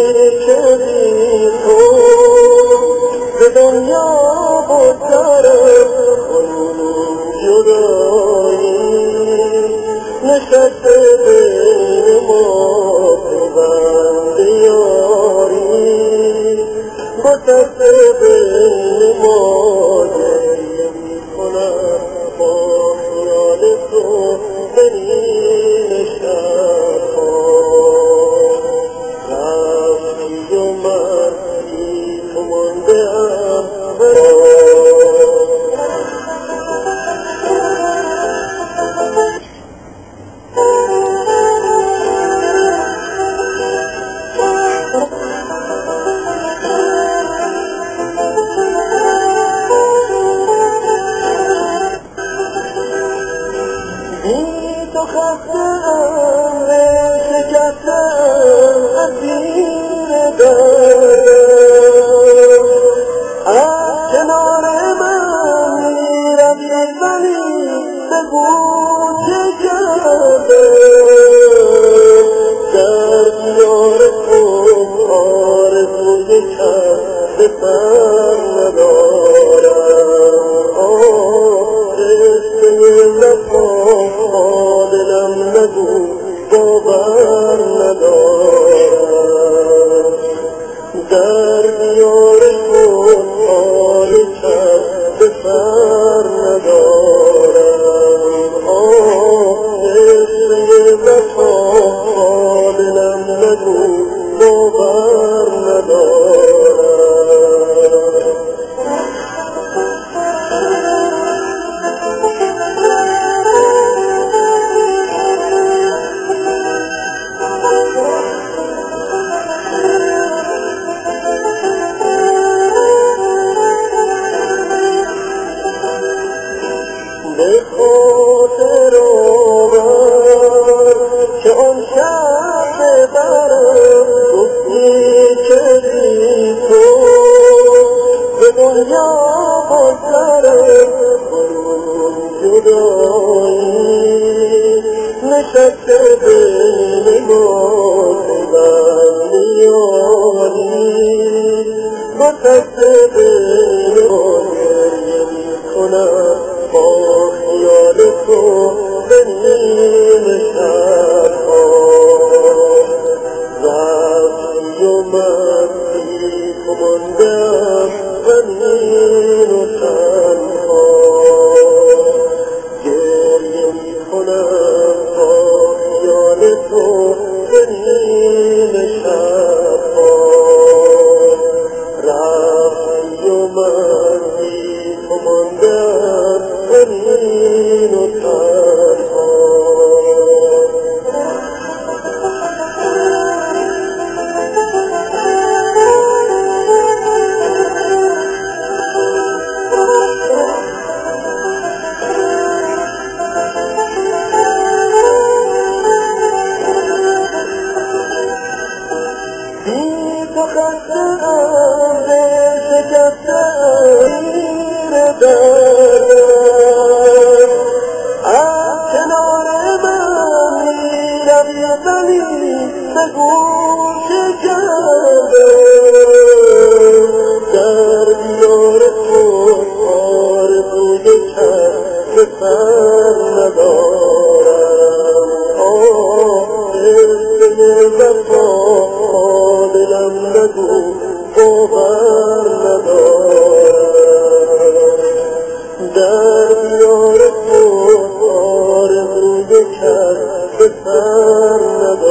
که بی تو به دنیا بگذرم جدایی نشسته بین ما پیوند یاری گسسته بین ما گریه میکنم با خیال تو برین شبها رفتی و من بی تو مانده‌ام تو خسته‌ام شکسته‌ام اسیر دردم از کنار من می‌روی ولی بگو چه کردم در دیار خود آرزوی کم به سر ندارم رشته وفا دلم نگو باور ندارم در دیار خود حال کم به سر ندارم رشته وفا دلم نگو باور ندارم به خاطر آور که آن شب برم گفتی که بی تو به دنیا بگذرم کنون جدایی نشسته بین ما پیوند یاری گسسته بین ما گریه میکنم با خیال تو به نیم شبها رفتی و من بی تو مانده‌ام غمگین و تنها گریه میکنم با خیال تو به نیم شبها رفتی و من بی تو مانده‌ام غمگین و تنها بی تو خسته‌ام شکسته‌ام اسیر دردم از کنار من می‌روی ولی بگو چه کردم در دیار خود آرزوی کم به سر ندارم رشته وفا دلم نگو باور ندارم در دیار خود آرزوی کم به سر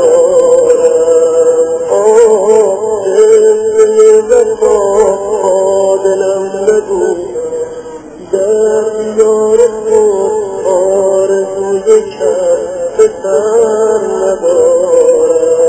ندارم رشته وفا دلم نگو در دیار خود آرزوی کم به سر ندارم